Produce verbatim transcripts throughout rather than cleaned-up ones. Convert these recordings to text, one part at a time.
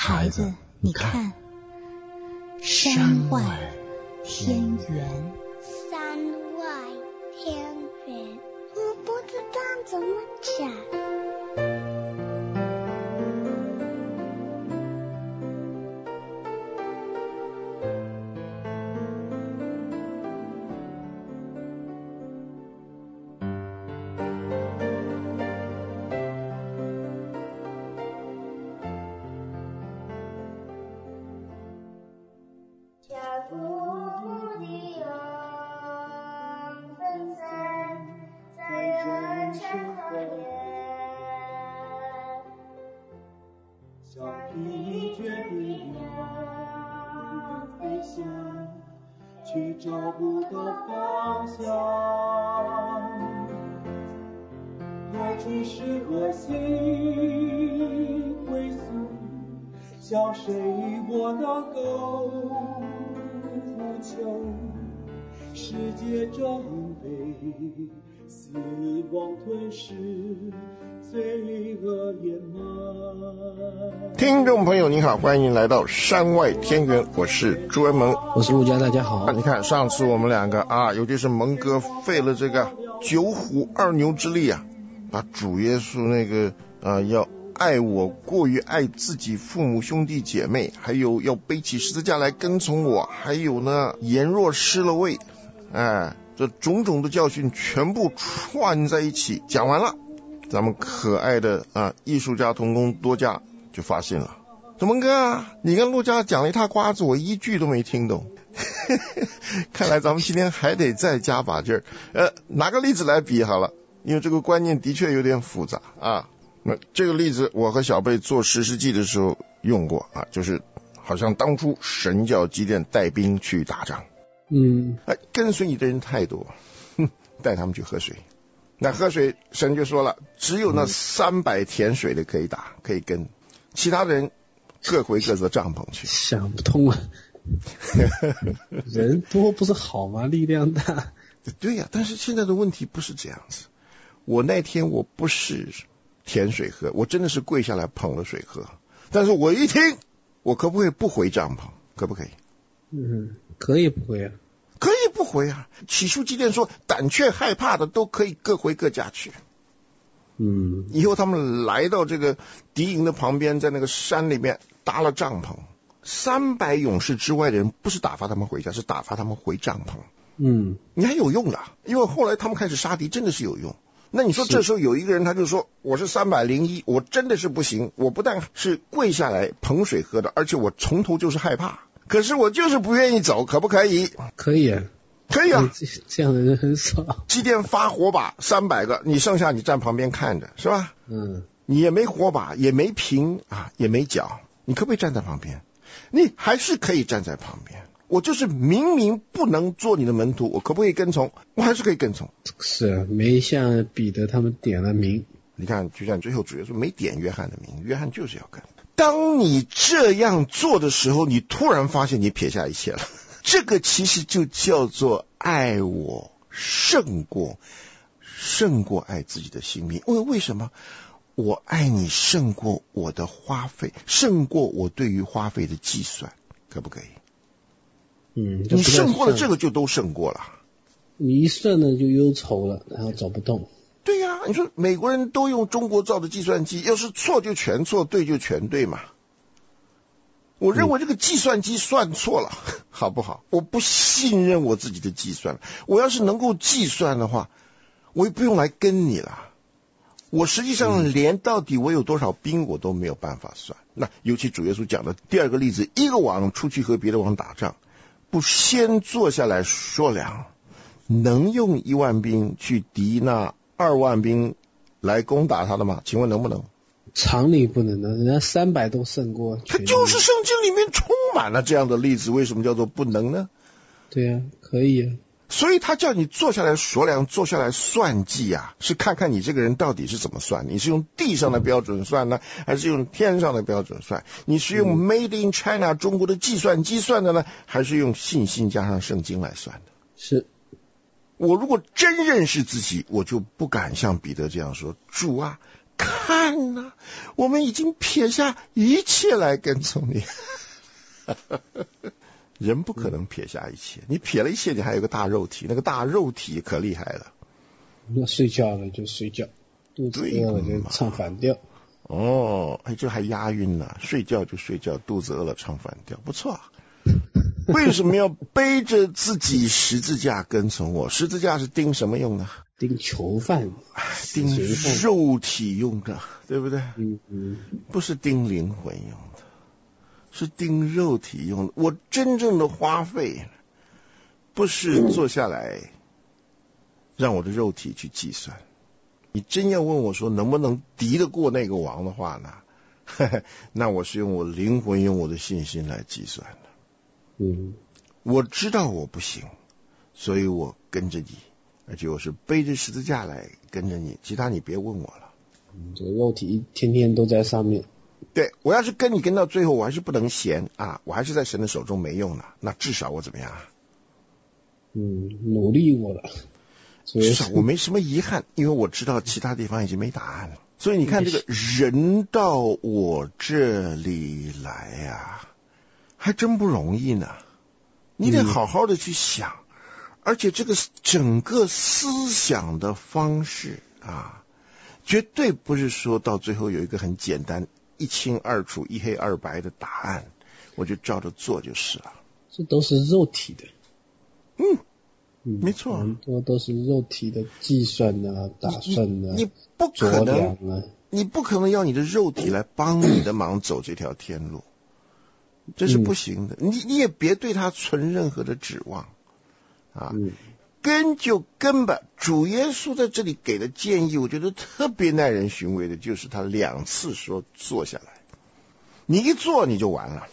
孩子，你看，山外天圆。 山外天圆，我不知道怎么讲。 去找不到方向，何处是核心归宿？向谁我能够呼求？世界正被死亡吞噬，罪恶掩埋。 听众朋友您好，欢迎来到山外天圆，我是朱文萌， 我是陆家，大家好。 啊、你看上次我们两个啊，尤其是蒙哥费了这个九虎二牛之力啊，把主耶稣那个啊要爱我过于爱自己父母兄弟姐妹，还有要背起十字架来跟从我，还有呢言若失了味，哎，这种种的教训全部串在一起讲完了，咱们可爱的啊艺术家同工多加就发现了，怎么哥，你跟陆家讲了一塌瓜子，我一句都没听懂。看来咱们今天还得再加把劲儿。呃，拿个例子来比好了，因为这个观念的确有点复杂啊。那这个例子我和小贝做实施记的时候用过啊，就是好像当初神叫基甸带兵去打仗， 嗯， 哎，跟随你的人太多，哼，带他们去喝水。那喝水，神就说了，只有那三百田水的可以打，可以跟，其他的人各回各自的帐篷去。 想不通啊。人多不是好吗？力量大。 对呀、啊，但是现在的问题不是这样子。我那天我不是田水喝，我真的是跪下来捧了水喝。但是我一听，我可不可以不回帐篷？可不可以？ 嗯，可以不回啊？ 可以不回啊。起初基甸说，胆怯害怕的都可以各回各家去。 嗯， 以后他们来到这个敌营的旁边，在那个山里面搭了帐篷。三百勇士之外的人，不是打发他们回家，是打发他们回帐篷。 嗯， 你还有用的，因为后来他们开始杀敌，真的是有用。那你说这时候有一个人，他就说我是三百零一，我真的是不行，我不但是跪下来捧水喝的，而且我从头就是害怕，可是我就是不愿意走，可不可以？ 可以啊， 可以啊， 这这样的人很少。 基甸发火把三百个，你剩下你站旁边看着，是吧？ 嗯， 你也没火把，也没瓶啊，也没脚，你可不可以站在旁边？你还是可以站在旁边。我就是明明不能做你的门徒，我可不可以跟从？我还是可以跟从。 是啊，没像彼得他们点了名。 你看，就像最后主耶稣没点约翰的名，约翰就是要跟。当你这样做的时候，你突然发现你撇下一切了。这个其实就叫做爱我胜过胜过爱自己的性命。为为什么？我爱你胜过我的花费，胜过我对于花费的计算，可不可以？ 嗯， 你胜过了这个就都胜过了。 你一算呢就忧愁了，然后走不动。 对呀、啊，你说美国人都用中国造的计算机，要是错就全错，对就全对嘛。我认为这个计算机算错了，嗯、好不好？我不信任我自己的计算，我要是能够计算的话，我也不用来跟你了。我实际上连到底我有多少兵我都没有办法算。那尤其主耶稣讲的第二个例子，一个王出去和别的王打仗，不先坐下来说量，能用一万兵去敌那二万兵来攻打他的吗？请问能不能？ 常理不能的，人家三百都胜过。 他就是圣经里面充满了这样的例子，为什么叫做不能呢？ 对啊，可以啊。 所以他叫你坐下来说量，坐下来算计啊，是看看你这个人到底是怎么算。你是用地上的标准算呢，还是用天上的标准算？你是用 Made in China 中国的计算机算的呢，还是用信心加上圣经来算的？ 是。 我如果真认识自己，我就不敢像彼得这样说，主啊， 看啊，我们已经撇下一切来跟从你。人不可能撇下一切，你撇了一切，你还有个大肉体，那个大肉体可厉害了。 要睡觉了就睡觉，肚子饿了就唱反调。 哦，哎，这还押韵呢，睡觉就睡觉，肚子饿了唱反调，不错啊。为什么要背着自己十字架跟从我？十字架是钉什么用的？ 钉囚犯， 钉肉体用的，对不对？ 嗯嗯， 不是钉灵魂用的，是钉肉体用的。我真正的花费，不是坐下来让我的肉体去计算。你真要问我说能不能敌得过那个王的话呢？呵呵，那我是用我灵魂，用我的信心来计算的。 嗯， 我知道我不行，所以我跟着你，而且我是背着十字架来跟着你，其他你别问我了。 嗯，这个肉体天天都在上面。 对，我要是跟你跟到最后，我还是不能闲啊，我还是在神的手中没用呢，那至少我怎么样啊？ 嗯，努力过了， 至少我没什么遗憾，因为我知道其他地方已经没答案了。所以你看，这个人到我这里来呀、啊，还真不容易呢。你得好好的去想，嗯、而且这个整个思想的方式啊，绝对不是说到最后有一个很简单、一清二楚、一黑二白的答案，我就照着做就是了。 这都是肉体的。 嗯。嗯，没错， 很多都是肉体的计算啊、打算啊， 你, 你不可能， 啊、 你不可能要你的肉体来帮你的忙走这条天路，这是不行的。嗯、你你也别对他存任何的指望啊，嗯、跟就跟吧。主耶稣在这里给的建议，我觉得特别耐人寻味的，就是他两次说坐下来，你一坐你就完了，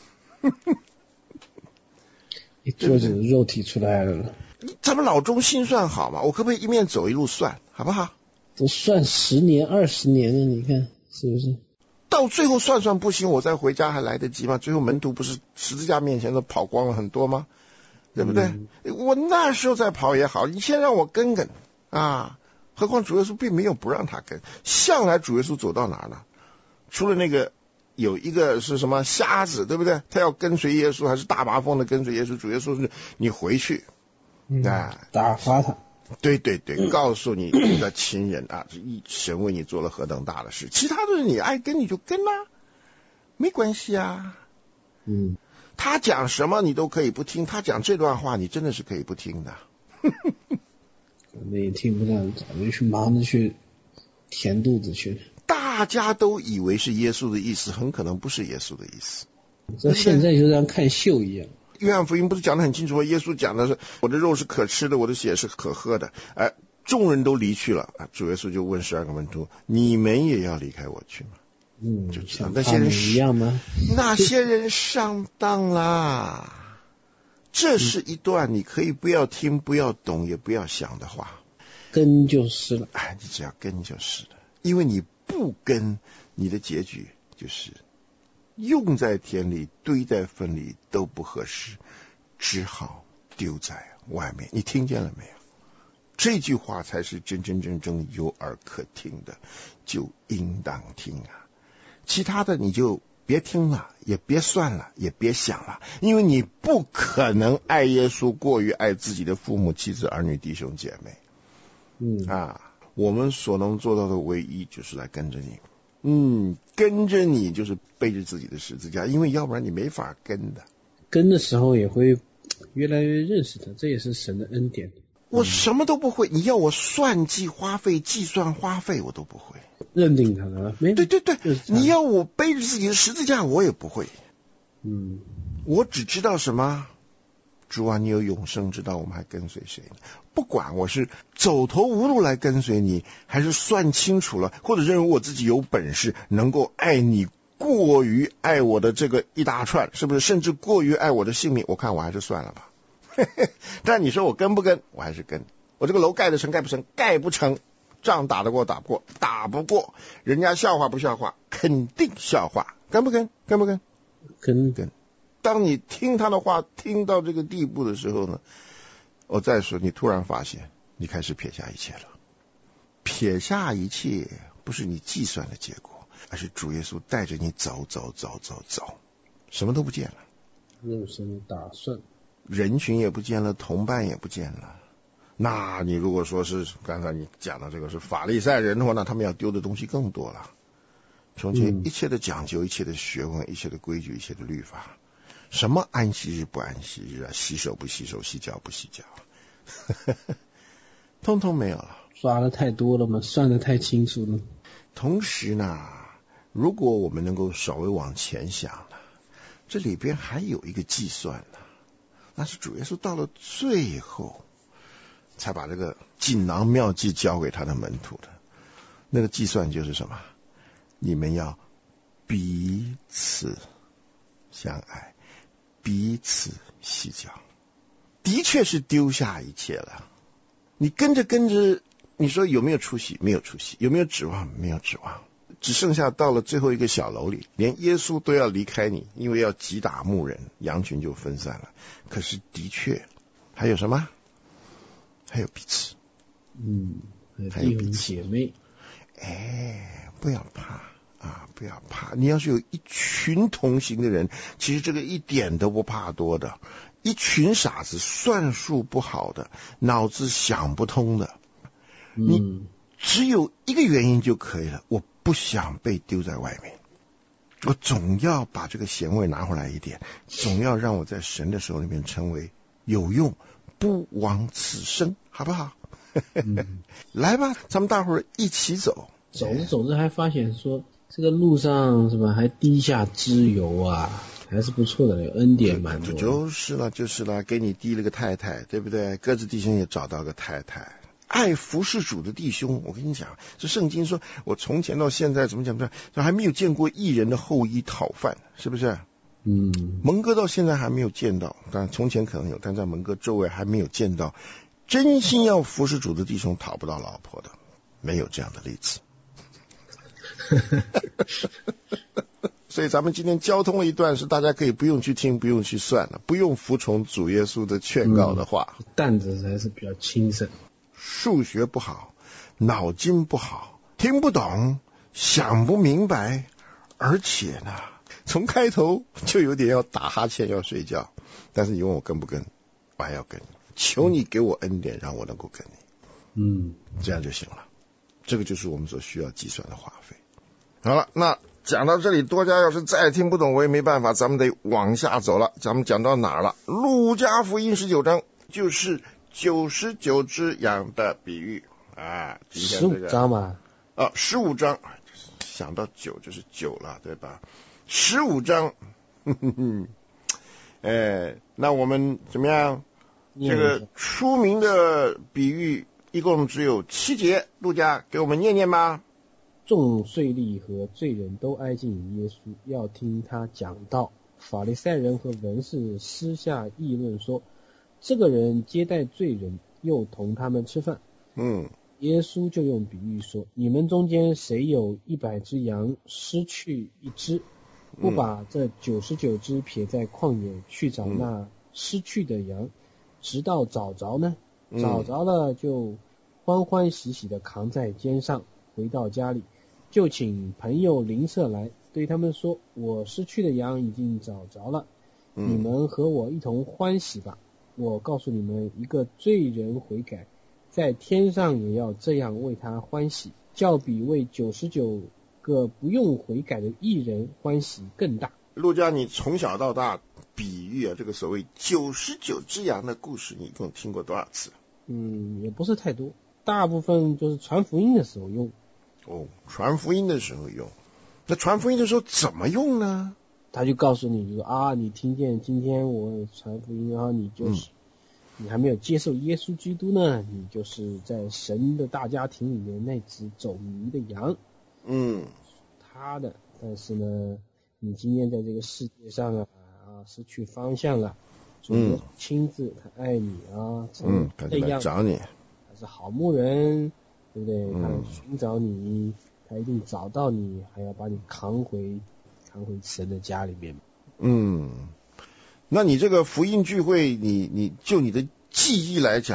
一坐就肉体出来了。 咱们脑中心算好嘛，我可不可以一面走一路算，好不好？ 都算十年二十年了，你看是不是？ 到最后算算不行，我再回家还来得及吗？最后门徒不是十字架面前都跑光了很多吗？对不对？嗯、我那时候再跑也好，你先让我跟跟啊！何况主耶稣并没有不让他跟，向来主耶稣走到哪儿了？除了那个有一个是什么瞎子，对不对？他要跟随耶稣，还是大麻风的跟随耶稣？主耶稣是你回去。 嗯、打发他， 对对对，嗯、告诉你你的亲人啊，神为你做了何等大的事，其他的你爱跟你就跟啦、啊，没关系啊。 嗯， 他讲什么你都可以不听，他讲这段话你真的是可以不听的。 那也听不到，早就去忙着去填肚子去了。 大家都以为是耶稣的意思，很可能不是耶稣的意思。 这现在就像看秀一样。 约翰福音不是讲得很清楚，耶稣讲的是我的肉是可吃的，我的血是可喝的。哎，众人都离去了，主耶稣就问十二个门徒：你们也要离开我去吗？ 嗯， 就知道那些人一样吗？ 那些人上当啦。这是一段你可以不要听、不要懂、也不要想的话。 跟就是了， 哎，你只要跟就是了，因为你不跟，你的结局就是用在田里，堆在粪里都不合适，只好丢在外面。你听见了没有？这句话才是真真正正有耳可听的，就应当听啊。其他的你就别听了，也别算了，也别想了，因为你不可能爱耶稣过于爱自己的父母、妻子、儿女、弟兄姐妹。 嗯啊，我们所能做到的唯一就是来跟着你。嗯，跟着你就是背着自己的十字架，因为要不然你没法跟的。 跟的时候也会越来越认识他，这也是神的恩典。 我什么都不会，你要我算计花费、计算花费，我都不会。 认定他了，没对对对，你要我背着自己的十字架，我也不会。 嗯， 我只知道什么？主啊，你有永生之道，我们还跟随谁呢？不管我是走投无路来跟随你，还是算清楚了，或者认为我自己有本事，能够爱你过于爱我的这个一大串，是不是？甚至过于爱我的性命，我看我还是算了吧。但你说我跟不跟？我还是跟。我这个楼盖得成盖不成？盖不成。仗打得过打不过？打不过。人家笑话不笑话？肯定笑话。跟不跟？跟不跟？ 跟跟。当你听他的话听到这个地步的时候呢，我再说，你突然发现你开始撇下一切了。撇下一切不是你计算的结果，而是主耶稣带着你走走走走走，什么都不见了， 肉身打算， 人群也不见了，同伴也不见了。那你如果说是刚才你讲的这个是法利赛人的话，那他们要丢的东西更多了。从前一切的讲究，一切的学问，一切的规矩，一切的律法，什么安息日不安息日啊，洗手不洗手，洗脚不洗脚，通通没有了。 抓的太多了嘛，算的太清楚了。 同时呢，如果我们能够稍微往前想呢，这里边还有一个计算呢，那是主耶稣到了最后才把这个锦囊妙计交给他的门徒的。那个计算就是什么？你们要彼此相爱，彼此洗脚。的确是丢下一切了。你跟着跟着，你说有没有出息？没有出息。有没有指望？没有指望。只剩下到了最后一个小楼里，连耶稣都要离开你，因为要击打牧人，羊群就分散了。可是的确还有什么？还有彼此。 嗯，还有弟兄姐妹。 哎，不要怕啊，不要怕。你要是有一群同行的人，其实这个一点都不怕多的。一群傻子，算术不好的，脑子想不通的，你只有一个原因就可以了，我不想被丢在外面，我总要把这个咸味拿回来一点，总要让我在神的手里面成为有用，不枉此生，好不好？嗯、来吧，咱们大伙儿一起走。 走着走着还发现说，这个路上是吧，还滴下脂油啊，还是不错的，有恩典蛮多的。 就是了，就是了，给你滴了个太太，对不对？各自弟兄也找到个太太，爱服侍主的弟兄。我跟你讲，这圣经说，我从前到现在怎么讲呢？还没有见过义人的后衣讨饭，是不是？嗯，蒙哥到现在还没有见到，但从前可能有，但在蒙哥周围还没有见到真心要服侍主的弟兄讨不到老婆的，没有这样的例子。所以咱们今天交通了一段，是大家可以不用去听，不用去算了，不用服从主耶稣的劝告的话。 嗯、担子还是比较轻省。 数学不好，脑筋不好，听不懂，想不明白，而且呢，从开头就有点要打哈欠，要睡觉。但是你问我跟不跟，我还要跟你，求你给我恩典，让我能够跟你。嗯，这样就行了。这个就是我们所需要计算的花费。好了，那讲到这里，多加要是再听不懂，我也没办法，咱们得往下走了。咱们讲到哪儿了？路加福音十九章，就是九十九只羊的比喻啊。 十五章嘛？ 啊，十五章，想到九就是九了，对吧？十五章，呵呵呵，哎，那我们怎么样？这个出名的比喻一共只有七节，路加给我们念念吧。 众税吏和罪人都挨近耶稣，要听他讲道。法利赛人和文士私下议论说，这个人接待罪人，又同他们吃饭。嗯，耶稣就用比喻说，你们中间谁有一百只羊，失去一只，不把这九十九只撇在旷野去找那失去的羊，直到找着呢？找着了就欢欢喜喜的扛在肩上，回到家里，就请朋友邻舍来，对他们说，我失去的羊已经找着了，你们和我一同欢喜吧。我告诉你们，一个罪人悔改，在天上也要这样为他欢喜，较比为九十九个不用悔改的义人欢喜更大。 路加，你从小到大比喻啊，这个所谓九十九只羊的故事，你一共听过多少次？ 嗯，也不是太多，大部分就是传福音的时候用。 哦，传福音的时候用。那传福音的时候怎么用呢？ 他就告诉你，就说啊，你听见今天我传福音，然后你就是、嗯、你还没有接受耶稣基督呢，你就是在神的大家庭里面那只走迷的羊。嗯，他的，但是呢，你今天在这个世界上啊啊失去方向了，主耶稣亲自他爱你啊， 嗯，他就来找你， 他是好牧人，对不对？他寻找你，他一定找到你，还要把你扛回扛回神的家里面。嗯， 那你这个福音聚会，你你就你的记忆来讲，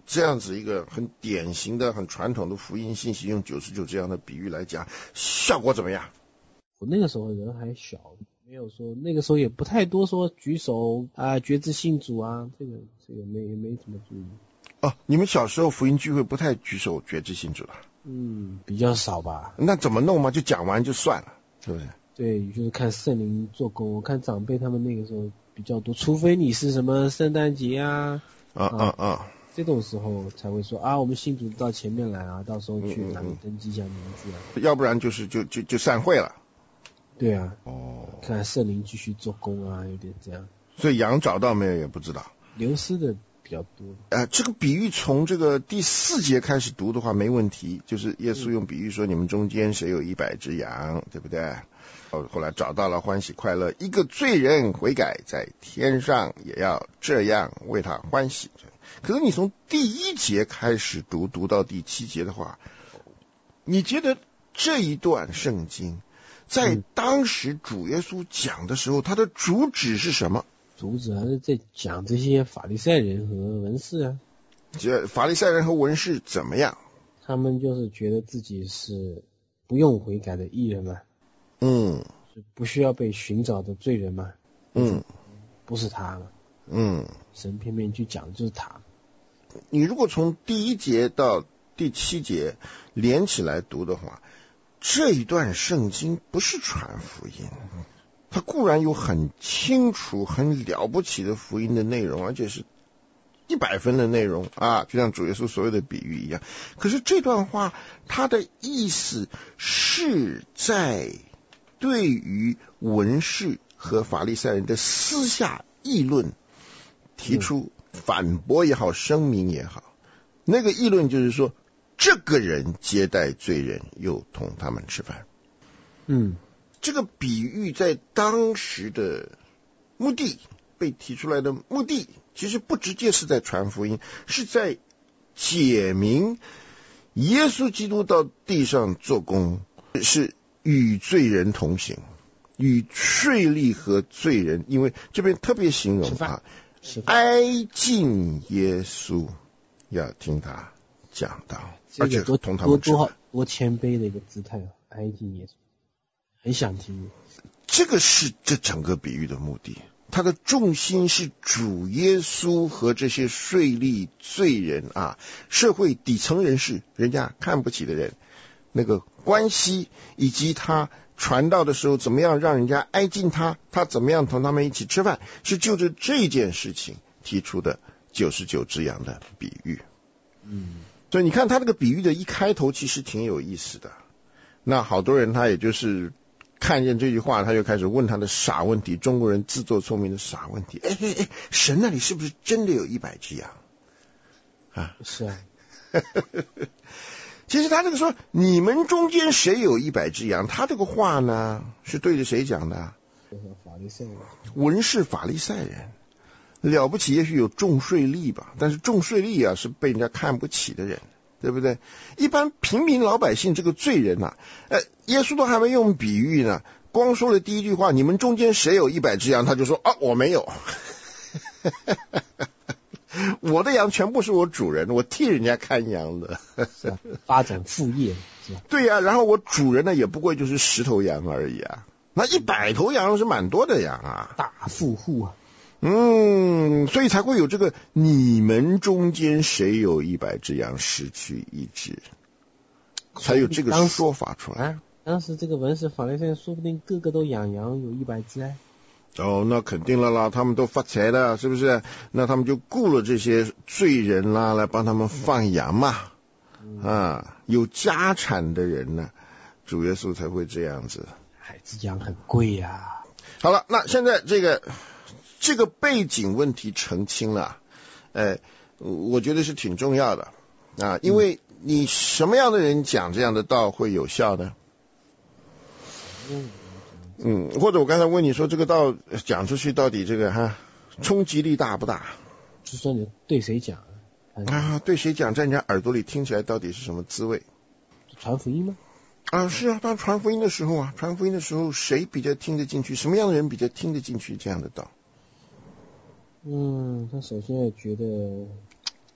这样子一个很典型的、很传统的福音信息，用九十九这样的比喻来讲，效果怎么样？ 我那个时候人还小，没有说那个时候也不太多说举手啊、决志信主啊，这个这个没没怎么注意。 哦，你们小时候福音聚会不太举手决志信主了？ 嗯，比较少吧。 那怎么弄嘛？就讲完就算了，是不是？ 对，就是看圣灵做工。我看长辈他们那个时候比较多，除非你是什么圣诞节啊， 啊啊啊， 这种时候才会说啊，我们信主到前面来啊，到时候去哪里登记一下名字啊。 要不然就是就就就散会了。 对啊， 哦， 看圣灵继续做工啊，有点这样。 所以羊找到没有也不知道， 流失的比较多。 呃，这个比喻从这个第四节开始读的话没问题，就是耶稣用比喻说，你们中间谁有一百只羊，对不对？后后来找到了，欢喜快乐，一个罪人悔改，在天上也要这样为他欢喜。可是你从第一节开始读，读到第七节的话，你觉得这一段圣经在当时主耶稣讲的时候，他的主旨是什么？ 主旨还是在讲这些法利赛人和文士啊。 这法利赛人和文士怎么样？ 他们就是觉得自己是不用悔改的义人嘛， 嗯， 是不需要被寻找的罪人嘛， 嗯， 不是他嘛， 嗯， 神偏偏去讲的就是他。 你如果从第一节到第七节连起来读的话，这一段圣经不是传福音，它固然有很清楚、很了不起的福音的内容，而且是一百分的内容啊，就像主耶稣所有的比喻一样。可是这段话，它的意思是在对于文士和法利赛人的私下议论提出反驳也好，声明也好。那个议论就是说，这个人接待罪人，又同他们吃饭。 嗯， 这个比喻在当时的目的，被提出来的目的，其实不直接是在传福音，是在解明耶稣基督到地上做工，是与罪人同行，与税吏和罪人，因为这边特别形容啊，挨近耶稣，要听他讲道，而且同他们吃饭， 多多多谦卑的一个姿态啊，挨近耶稣，很想听。 这个是这整个比喻的目的，它的重心是主耶稣和这些税吏罪人啊，社会底层人士，人家看不起的人，那个关系，以及他传道的时候怎么样让人家挨近他，他怎么样同他们一起吃饭，是就着这件事情提出的九十九只羊的比喻。 嗯， 所以你看他这个比喻的一开头其实挺有意思的，那好多人他也就是看见这句话，他就开始问他的傻问题，中国人自作聪明的傻问题。哎哎哎，神那里是不是真的有一百只羊啊？ 是啊。 其实他这个说你们中间谁有一百只羊，他这个话呢是对着谁讲的？ 法利赛人， 文士法利赛人。了不起也许有重税吏吧，但是重税吏啊是被人家看不起的人，对不对？一般平民老百姓这个罪人啊，呃，耶稣都还没用比喻呢，光说了第一句话，你们中间谁有一百只羊，他就说啊，我没有。我的羊全部是我主人，我替人家看羊的。 是啊，发展副业是吧？ 对呀、啊，然后我主人呢也不过就是十头羊而已啊，那一百头羊是蛮多的羊啊， 大富户啊。 嗯，所以才会有这个你们中间谁有一百只羊失去一只，才有这个说法出来。 啊、当时这个文士法利赛人说不定个个都养羊有一百只哎。 哦，那肯定了啦，他们都发财了，是不是？那他们就雇了这些罪人啦，来帮他们放羊嘛。嗯、啊，有家产的人呢，主耶稣才会这样子。 哎，这羊很贵呀、啊。 好了，那现在这个。这个背景问题澄清了，呃，我觉得是挺重要的啊，因为你什么样的人讲这样的道会有效呢？嗯，或者我刚才问你说这个道讲出去到底这个哈冲击力大不大？ 是说你对谁讲啊？对谁讲，在人家耳朵里听起来到底是什么滋味？ 传福音吗？ 啊，是啊，当传福音的时候啊，传福音的时候谁比较听得进去？什么样的人比较听得进去这样的道？ 嗯，他首先也觉得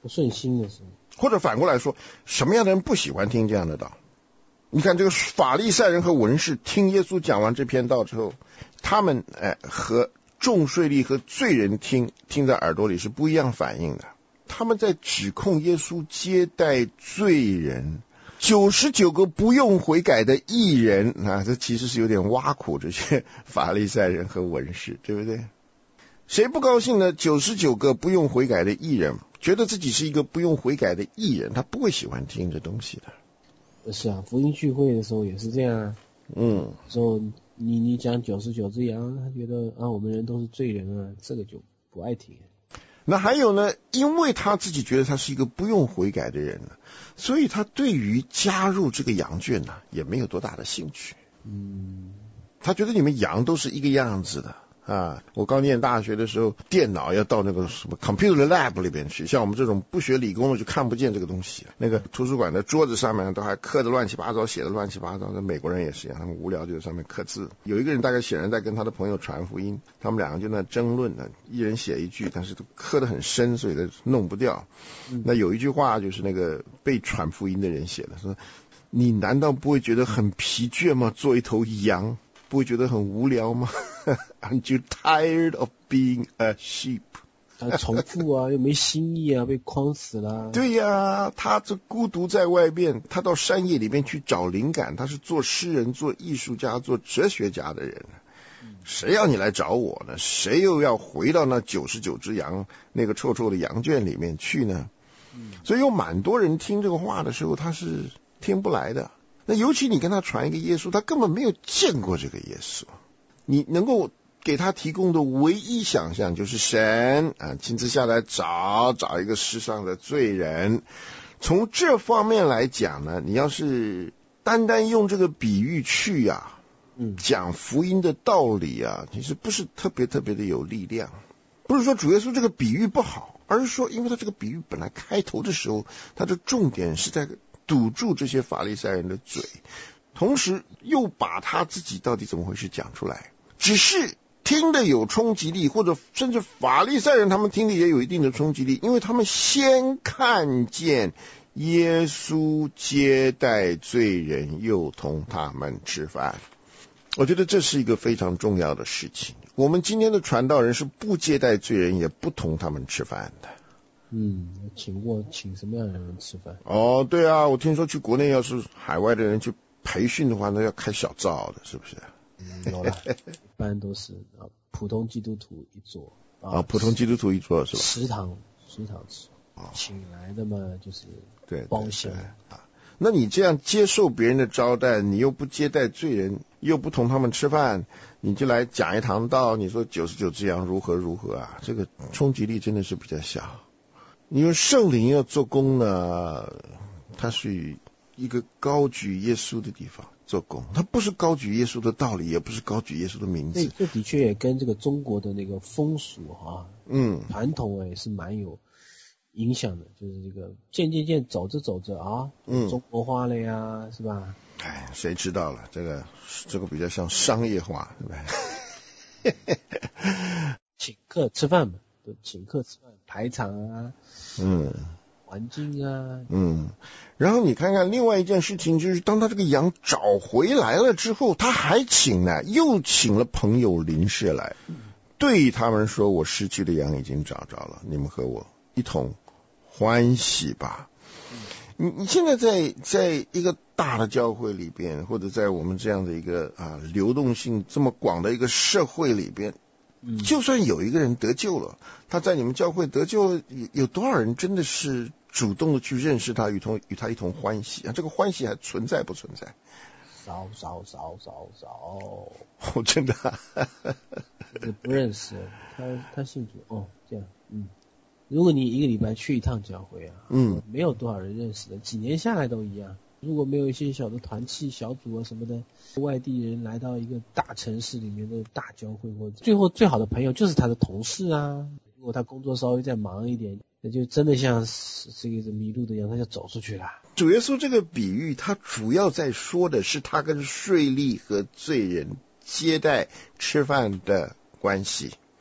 不顺心的时候。 或者反过来说，什么样的人不喜欢听这样的道？你看这个法利赛人和文士听耶稣讲完这篇道之后，他们哎和众税吏和罪人听听在耳朵里是不一样反应的。他们在指控耶稣接待罪人，九十九个不用悔改的义人啊，这其实是有点挖苦这些法利赛人和文士，对不对？谁不高兴呢？九十九个不用悔改的义人，觉得自己是一个不用悔改的义人，他不会喜欢听这东西的。 是啊，福音聚会的时候也是这样啊。 嗯， 说你你讲九十九只羊，他觉得啊我们人都是罪人啊，这个就不爱听。 那还有呢，因为他自己觉得他是一个不用悔改的人，所以他对于加入这个羊圈呢也没有多大的兴趣。 嗯， 他觉得你们羊都是一个样子的啊。我刚念大学的时候，电脑要到那个什么 computer lab 里边去，像我们这种不学理工的就看不见这个东西。那个图书馆的桌子上面都还刻的乱七八糟，写的乱七八糟。那美国人也是一样，他们无聊就在上面刻字。有一个人大概显然在跟他的朋友传福音，他们两个就在争论呢，一人写一句，但是都刻得很深，所以都弄不掉。那有一句话就是那个被传福音的人写的，说你难道不会觉得很疲倦吗？做一头羊不会觉得很无聊吗？Aren't you tired of being a sheep？ 他重复啊，又没新意啊，被框死了。 对呀，他这孤独在外面，他到山野里面去找灵感，他是做诗人、做艺术家、做哲学家的人。谁要你来找我呢？谁又要回到那九十九只羊那个臭臭的羊圈里面去呢？所以有蛮多人听这个话的时候，他是听不来的。那尤其你跟他传一个耶稣，他根本没有见过这个耶稣，你能够给他提供的唯一想象就是神啊亲自下来找找一个世上的罪人。从这方面来讲呢，你要是单单用这个比喻去啊嗯， 讲福音的道理啊，其实不是特别特别的有力量。不是说主耶稣这个比喻不好，而是说因为他这个比喻本来开头的时候，他的重点是在堵住这些法利赛人的嘴，同时又把他自己到底怎么回事讲出来。只是听的有冲击力，或者甚至法利赛人他们听的也有一定的冲击力，因为他们先看见耶稣接待罪人，又同他们吃饭。我觉得这是一个非常重要的事情。我们今天的传道人是不接待罪人，也不同他们吃饭的。 嗯，请过请什么样的人吃饭？ 哦，对啊，我听说去国内要是海外的人去培训的话，那要开小灶的，是不是？ 嗯，有了，一般都是啊，普通基督徒一桌啊，啊普通基督徒一桌是吧？ 食堂食堂吃，请来的嘛就是对包厢啊。那你这样接受别人的招待，你又不接待罪人，又不同他们吃饭，你就来讲一堂道，你说九十九只羊如何如何啊？这个冲击力真的是比较小。因为圣灵要做工呢，它是一个高举耶稣的地方做工，它不是高举耶稣的道理，也不是高举耶稣的名字。 这的确也跟这个中国的那个风俗啊， 嗯， 传统也是蛮有影响的，就是这个渐渐渐走着走着啊，嗯，中国化了呀，是吧？ 哎，谁知道了？这个这个比较像商业化，对吧？ 请客吃饭嘛，就请客吃饭，排场啊， 嗯， 环境啊， 嗯。然后你看看另外一件事情，就是当他这个羊找回来了之后，他还请呢，又请了朋友邻舍来，对他们说：“我失去的羊已经找着了，你们和我一同欢喜吧。”你你现在在在一个大的教会里边，或者在我们这样的一个啊流动性这么广的一个社会里边，嗯，就算有一个人得救了，他在你们教会得救了，有有多少人真的是主动的去认识他，与同与他一同欢喜啊？这个欢喜还存在不存在？ 少少少少少， 哦，真的、啊， 不认识他，他信主哦，这样，嗯。如果你一个礼拜去一趟教会啊，嗯，没有多少人认识的，几年下来都一样。如果没有一些小的团契小组啊什么的，外地人来到一个大城市里面的大教会，或者最后最好的朋友就是他的同事啊。如果他工作稍微再忙一点，那就真的像这个迷路的羊，他就走出去了。 主耶稣这个比喻，他主要在说的是他跟税吏和罪人接待吃饭的关系。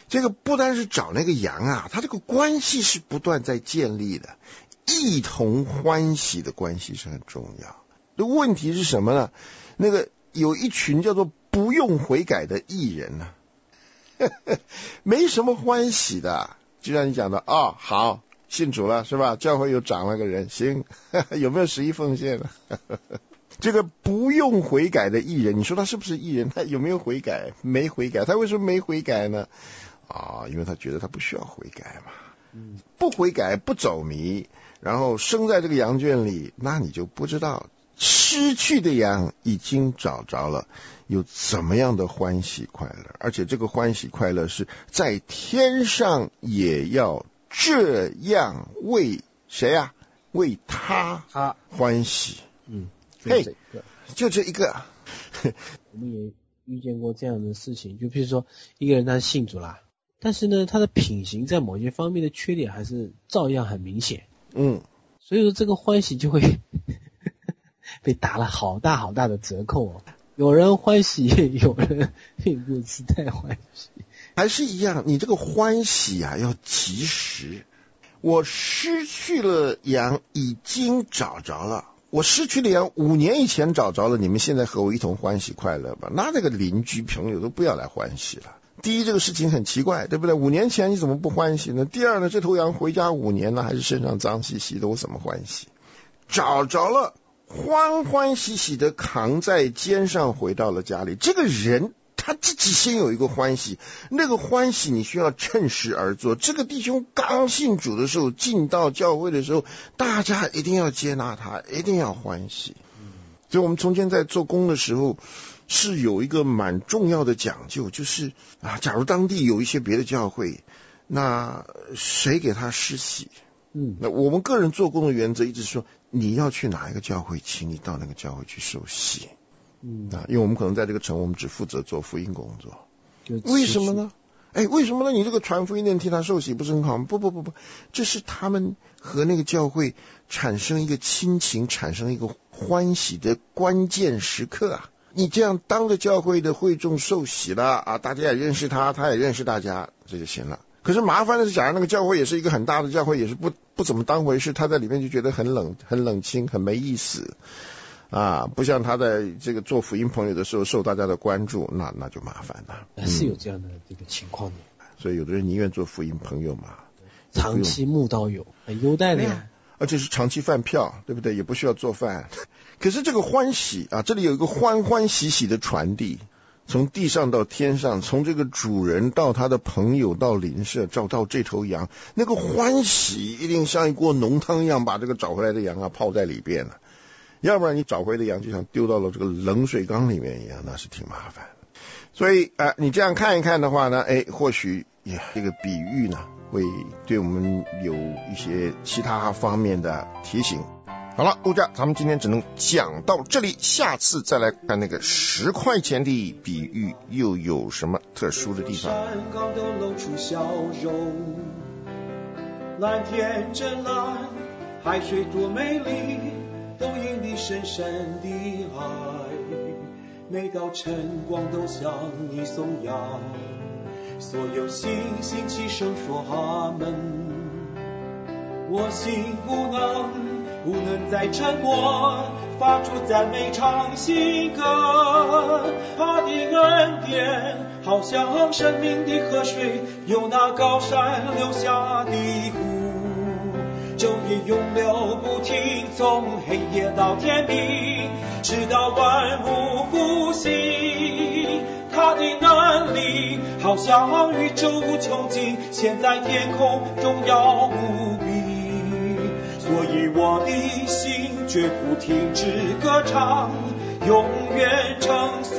这个不单是找那个羊啊，他这个关系是不断在建立的，一同欢喜的关系是很重要。这问题是什么呢？那个有一群叫做不用悔改的义人呢、啊，没什么欢喜的。就像你讲的，哦，好，信主了是吧？教会又长了个人，行，有没有十一奉献呢？这个不用悔改的义人，你说他是不是义人？他有没有悔改？没悔改。他为什么没悔改呢？啊，因为他觉得他不需要悔改嘛。嗯，不悔改，不走迷，然后生在这个羊圈里，那你就不知道失去的羊已经找着了，有怎么样的欢喜快乐，而且这个欢喜快乐是在天上也要这样为谁啊？为他欢喜。嗯。嘿，就这一个。 我们也遇见过这样的事情，就譬如说一个人他信主啦，但是呢他的品行在某些方面的缺点还是照样很明显。嗯，所以说这个欢喜就会被打了好大好大的折扣哦。有人欢喜，有人并不是太欢喜。 还是一样，你这个欢喜啊要及时。我失去了羊已经找着了，我失去了羊五年以前找着了，你们现在和我一同欢喜快乐吧？那这个邻居朋友都不要来欢喜了。第一，这个事情很奇怪，对不对？五年前你怎么不欢喜呢？第二呢，这头羊回家五年了，还是身上脏兮兮的，我怎么欢喜？找着了，欢欢喜喜的扛在肩上回到了家里。这个人他自己先有一个欢喜，那个欢喜你需要趁时而做。这个弟兄刚信主的时候，进到教会的时候，大家一定要接纳他，一定要欢喜。所以我们从前在做工的时候是有一个蛮重要的讲究，就是啊，假如当地有一些别的教会，那谁给他施洗？嗯，那我们个人做工的原则一直说，你要去哪一个教会，请你到那个教会去受洗。嗯，啊，因为我们可能在这个城，我们只负责做福音工作。为什么呢？哎，为什么呢？你这个传福音的人替他受洗不是很好吗？不不不不，这是他们和那个教会产生一个亲情，产生一个欢喜的关键时刻啊！你这样当着教会的会众受洗了啊，大家也认识他，他也认识大家，这就行了。可是麻烦的是，假如那个教会也是一个很大的教会，也是不不怎么当回事，他在里面就觉得很冷、很冷清、很没意思。啊，不像他在这个做福音朋友的时候受大家的关注，那那就麻烦了。 嗯、是有这样的这个情况的， 所以有的人宁愿做福音朋友嘛， 长期慕道友，很优待的呀， 而且是长期饭票，对不对？也不需要做饭。可是这个欢喜啊，这里有一个欢欢喜喜的传递，从地上到天上，从这个主人到他的朋友到邻舍，找到这头羊，那个欢喜一定像一锅浓汤一样，把这个找回来的羊啊泡在里边了。要不然你找回的羊就像丢到了这个冷水缸里面一样，那是挺麻烦的。所以啊、呃，你这样看一看的话呢，哎，或许呀，这个比喻呢，会对我们有一些其他方面的提醒。好了，陆家，咱们今天只能讲到这里，下次再来看那个十块钱的比喻又有什么特殊的地方。 山高都露出笑容，蓝天真蓝，海水多美丽，都因你深深的爱，每道晨光都向你颂扬，所有星星齐声说阿门。我心不能不能再沉默，发出赞美唱新歌，他的恩典好像生命的河水，由那高山流下的湖，昼夜永流不停，从黑夜到天明，直到万物复兴。他的能力好像宇宙无穷尽，现在天空荣耀无比，所以我的心绝不停止歌唱，永远称